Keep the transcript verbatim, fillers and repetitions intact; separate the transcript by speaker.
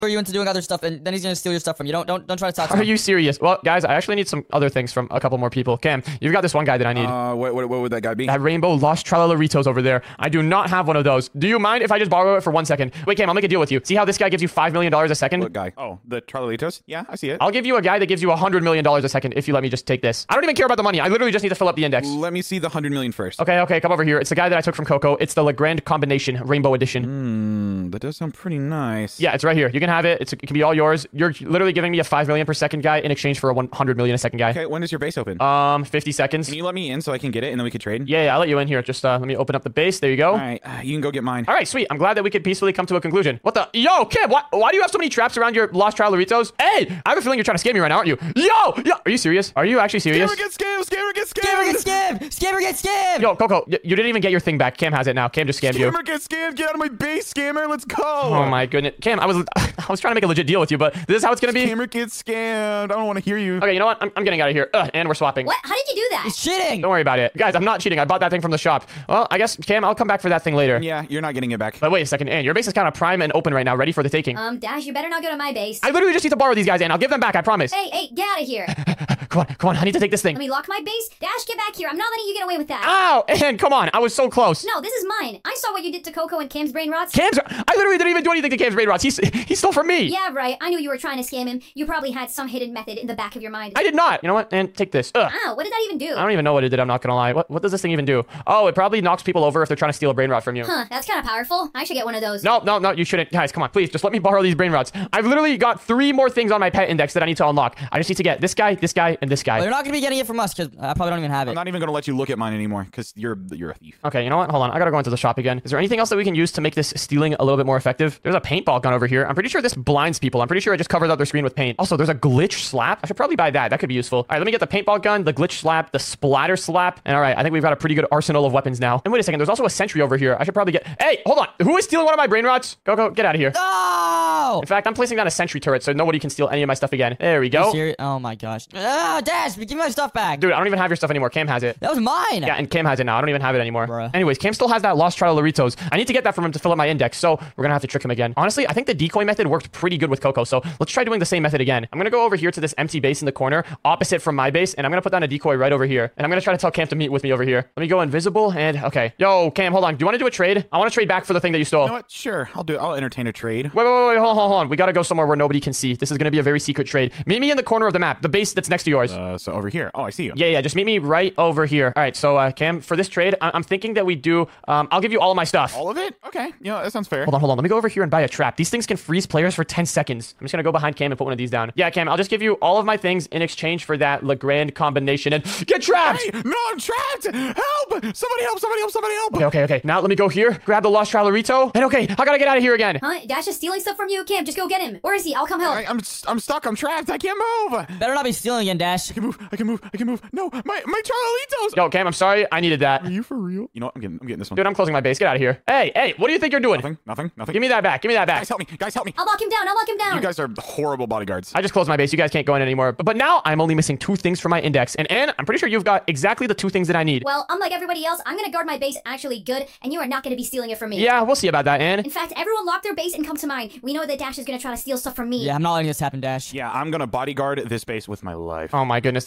Speaker 1: you into doing other stuff, and then he's gonna steal your stuff from you. Don't don't don't try to talk to
Speaker 2: Are
Speaker 1: him.
Speaker 2: you serious? Well, guys, I actually need some other things from a couple more people. Cam, you've got this one guy that I need.
Speaker 3: Uh, what, what, what would that guy be?
Speaker 2: That rainbow Lost Tralalaritos over there. I do not have one of those. Do you mind if I just borrow it for one second? Wait, Cam, I'll make a deal with you. See how this guy gives you five million dollars a second?
Speaker 3: What guy? Oh, the Tralalitos? Yeah, I see it.
Speaker 2: I'll give you a guy that gives you one hundred million dollars a second if you let me just take this. I don't even care about the money. I literally just need to fill up the index.
Speaker 3: Let me see the one hundred million first.
Speaker 2: Okay, okay, come over here. It's the guy that I took from Coco. It's the Legrand Combination Rainbow Edition.
Speaker 3: Hmm, that does sound pretty nice.
Speaker 2: Yeah, it's right here. You can have it. It's, it can be all yours. You're literally giving me a five million per second guy in exchange for a one hundred million a second guy.
Speaker 3: Okay, when is your base open?
Speaker 2: Um, fifty seconds.
Speaker 3: Can you let me in so I can get it and then we could trade?
Speaker 2: Yeah, yeah, I'll let you in here. Just uh, let me open up the base. There you go.
Speaker 3: All right, uh, you can go get mine.
Speaker 2: All right, sweet. I'm glad that we could peacefully come to a conclusion. What the? Yo, Kim, why, why do you have so many traps around your Lost Tralaritos? Hey, I have a feeling you're trying to scam me right now, aren't you? Yo, yo, are you serious? Are you actually serious?
Speaker 3: Scammer get scammed! Scammer get scammed!
Speaker 1: Scammer get scammed! Scammer get scammed!
Speaker 2: Yo, Coco, y- you didn't even get your thing back. Cam has it now. Cam just scammed you.
Speaker 3: Scammer get scammed! Get out of my base, scammer! Let's go!
Speaker 2: Oh my goodness. Cam, I was I was trying to make a legit deal with you, but this is how it's gonna be?
Speaker 3: Scammer get scammed! I don't want to hear you.
Speaker 2: Okay, you know what? I'm, I'm getting out of here. Ugh, and we're swapping.
Speaker 4: What? How did you do that?
Speaker 1: He's cheating!
Speaker 2: Don't worry about it. Guys, I'm not cheating. I bought that thing from the shop. Well, I guess, Cam, I'll come back for that thing later.
Speaker 3: Yeah, you're not getting it back.
Speaker 2: But wait a second, Ann, your base is kind of prime and open right now, ready for the taking.
Speaker 4: Um, Dash, you better not go to my base.
Speaker 2: I literally just need to borrow these guys, Ann. I'll give them back, I promise.
Speaker 4: Hey, hey, get out of here.
Speaker 2: Come on, come on. I need to take this thing.
Speaker 4: Let me lock my base. Dash, get back here. I'm not letting you get away with that.
Speaker 2: Ow! Ann, come on. I was so close.
Speaker 4: No, this is mine. I saw what you did to Coco and Cam's brain rots.
Speaker 2: Cam's... I literally didn't even do anything to Cam's brain rots. He's, he stole from me.
Speaker 4: Yeah, right. I knew you were trying to scam him. You probably had some hidden method in the back of your mind.
Speaker 2: I did not. You know what? And take this. Ugh.
Speaker 4: Ow, what did that even do?
Speaker 2: I don't even know what it did. I'm not gonna lie. What, what does this thing even do? Oh, it probably knocks people over if they're trying to steal a brain rot from you.
Speaker 4: Huh, that's kind of powerful. I should get one of those.
Speaker 2: No, no, no, you shouldn't. Guys, come on, please. Just let me borrow these brain rots. I've literally got three more things on my pet index that I need to unlock. I just need to get this guy, this guy, and this guy.
Speaker 1: Well, you're not gonna be getting it from us because I probably don't even have it.
Speaker 3: I'm not even gonna let you look at mine anymore because you're you're a thief.
Speaker 2: Okay, you know what? Hold on. I gotta go into the shop again. Is there anything else that we can use to make this stealing a little bit more effective? There's a paintball gun over here. I'm pretty sure this blinds people. I'm pretty sure I just covered up their screen with paint. Also, there's a glitch slap. I should probably buy that. That could be useful. All right, let me get the paintball gun, the glitch slap, the splatter slap. And all right, I think we've got a pretty good arsenal of weapons now. And wait a second, there's also a sentry over here. I should probably get... Hey, hold on. Who is stealing one of my brain rots? Go, go, get out of here.
Speaker 1: No!
Speaker 2: In fact, I'm placing down a sentry turret so nobody can steal any of my stuff again. There we
Speaker 1: You
Speaker 2: go.
Speaker 1: serious? Oh my gosh. Ah, Dash, give me my stuff back.
Speaker 2: Dude, I don't even have your stuff anymore. Cam has it.
Speaker 1: That was mine.
Speaker 2: Yeah, and Cam has it now. I don't even have it anymore.
Speaker 1: Bruh.
Speaker 2: Anyways, Cam still has that Lost Tralaritos. I need to get that from him to fill up my index, so we're gonna have to trick him again. Honestly, I think the decoy method worked pretty good with Coco, so let's try doing the same method again. I'm gonna go over here to this empty base in the corner, opposite from my base, and I'm gonna put down a decoy right over here. And I'm gonna try to tell Cam to meet with me over here. Let me go invisible, and okay. Yo, Cam, hold on. Do you want to do a trade? I want to trade back for the thing that you stole.
Speaker 3: You know what? Sure, I'll do. I'll entertain a trade.
Speaker 2: Wait, wait, wait, wait, hold on, hold on. We gotta go somewhere where nobody can see. This is gonna be a very secret trade. Meet me in the corner of the map, the base that's next to yours.
Speaker 3: Uh, so over here. Oh, I see you.
Speaker 2: Yeah, yeah, just meet me right over here. All right, so uh, Cam, for this trade, I- I'm thinking that we do. Um, I'll give you all of my stuff.
Speaker 3: All of it? Okay. Yeah, that sounds fair.
Speaker 2: Hold on, hold on. Let me go over here and buy a trap. These things can freeze players for ten seconds. I'm just gonna go behind Cam and put one of these down. Yeah, Cam, I'll just give you all of my things in exchange for that Legrand combination and get trapped.
Speaker 3: Hey, no, I'm trapped! Help! Somebody help! Somebody help! Somebody help!
Speaker 2: Okay, okay, okay. Now let me go here, grab the Lost Tralarito, and okay, I gotta get out of here again.
Speaker 4: Huh? Dash is stealing stuff from you? Cam, just go get him. Where is he? I'll come help.
Speaker 3: I, I'm I'm stuck. I'm trapped. I can't move.
Speaker 1: Better not be stealing again, Dash.
Speaker 3: I can move. I can move. I can move. No, my my Charlitos.
Speaker 2: Yo, Cam, I'm sorry. I needed that.
Speaker 3: Are you for real? You know what? I'm getting I'm getting this one.
Speaker 2: Dude, I'm closing my base. Get out of here. Hey, hey, what do you think you're doing?
Speaker 3: Nothing. Nothing. Nothing.
Speaker 2: Give me that back. Give me that back.
Speaker 3: Guys, help me. Guys, help me.
Speaker 4: I'll lock him down. I'll lock him down.
Speaker 3: You guys are horrible bodyguards.
Speaker 2: I just closed my base. You guys can't go in anymore. But, but now I'm only missing two things for my index. And Ann, I'm pretty sure you've got exactly the two things that I need.
Speaker 4: Well, unlike everybody else, I'm gonna guard my base actually good, and you are not gonna be stealing it from me.
Speaker 2: Yeah, we'll see about that, Ann.
Speaker 4: In fact, everyone lock their base and come to mine. We know that Dash is gonna try to steal stuff from me.
Speaker 1: Yeah, I'm not letting this happen, Dash.
Speaker 3: Yeah, I'm gonna bodyguard this base with my life.
Speaker 2: Oh my goodness.